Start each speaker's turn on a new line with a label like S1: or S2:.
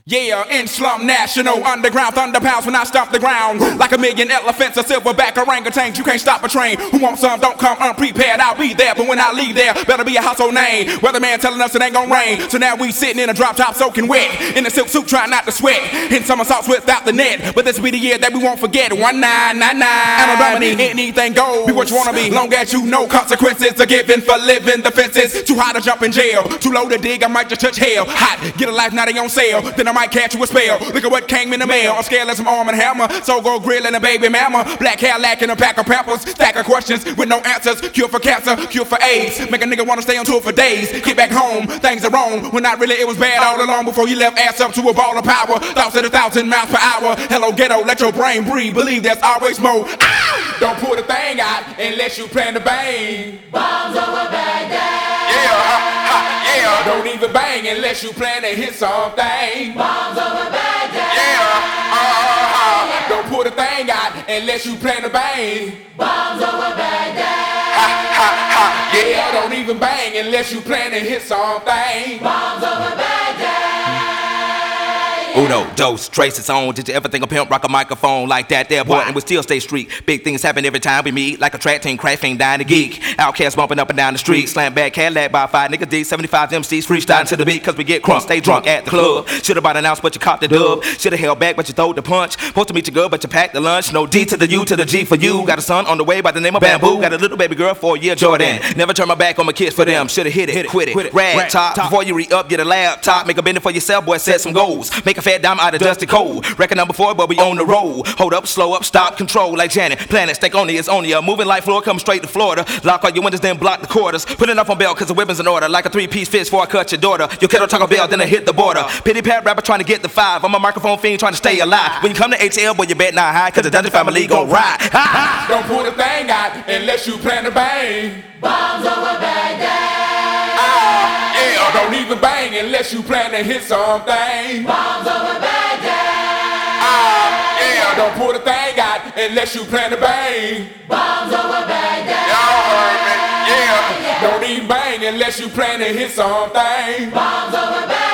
S1: Yeah, in Slum National, underground thunder pounds when I stomp the ground. Like a million elephants or silverback orangutans, you can't stop a train. Who wants some, don't come unprepared, I'll be there. But when I leave there, better be a household name. Weatherman telling us it ain't gon' rain. So now we sitting in a drop top soaking wet, in a silk suit trying not to sweat, in somersaults without the net. But this be the year that we won't forget. 1999, and I'll dominate, anything goes. Be what you wanna be, long as you know consequences are given for living the fences. Too high to jump in jail, too low to dig, I might just touch hell. Hot, get a life, now they on sale, then I might catch you a spell. Look at what came in the mail, on scale of some Arm & Hammer, Sogo Grill and a baby mama, black hair lacking a pack of pampers, stack of questions with no answers, cure for cancer, cure for AIDS, make a nigga wanna stay on tour for days, get back home, things are wrong, when not really it was bad all along before you left ass up to a ball of power, thoughts at 1,000 miles per hour, hello ghetto, let your brain breathe, believe there's always more. Ow! Don't pull the thing out unless you plan to bang.
S2: Bombs over Baghdad.
S1: Yeah. Don't even bang unless you plan to hit something.
S2: Bombs over Baghdad.
S1: Yeah. Don't pull the thing out unless you plan to bang.
S2: Bombs over Baghdad.
S1: Yeah, don't even bang unless you plan to hit something.
S2: Bombs over Baghdad.
S3: Uno, dos, trace its own. Did you ever think a pimp rock a microphone like that there, boy? And we still stay street. Big things happen every time we meet. Like a track team crashing down the geek. Outcasts bumping up and down the street. Slam back Cadillac by 5 niggas D, 75 MCs freestyling to the beat. Cause we get crunk, stay drunk at the club. Should've bought an ounce but you copped the dub. Should've held back but you throwed the punch. Supposed to meet your girl but you packed the lunch. No D to the U to the G for you. Got a son on the way by the name of Bamboo. Got a little baby girl for a year, Jordan. Never turn my back on my kids for them. Should've hit it, quit it. Rag top. Before you re-up, get a laptop. Make a bending for yourself, boy, set some goals. Make a fat dime out of dusty cold. Record number 4, but we on the roll. Hold up, slow up, stop, control like Janet. Planet, stake on it's on ya. Moving like floor, come straight to Florida. Lock all your windows, then block the quarters. Put it up on bail, cause the weapon's in order. Like a 3-piece fish before I cut your daughter. Your kiddo Taco Bell, then I hit the border. Pity pat rapper trying to get the 5. I'm a microphone fiend trying to stay alive. When you come to ATL, boy, you bet not high, cause the Dungeon family gon' ride.
S1: Don't pull the thing out unless you plan to bang.
S2: Bombs over Baghdad.
S1: Yeah, don't even bang unless you plan to hit something.
S2: Bombs over Baghdad.
S1: Yeah, don't pull the thing out unless you plan to bang.
S2: Bombs over Baghdad.
S1: Y'all heard me? Yeah, don't even bang unless you plan to hit something.
S2: Bombs over Baghdad.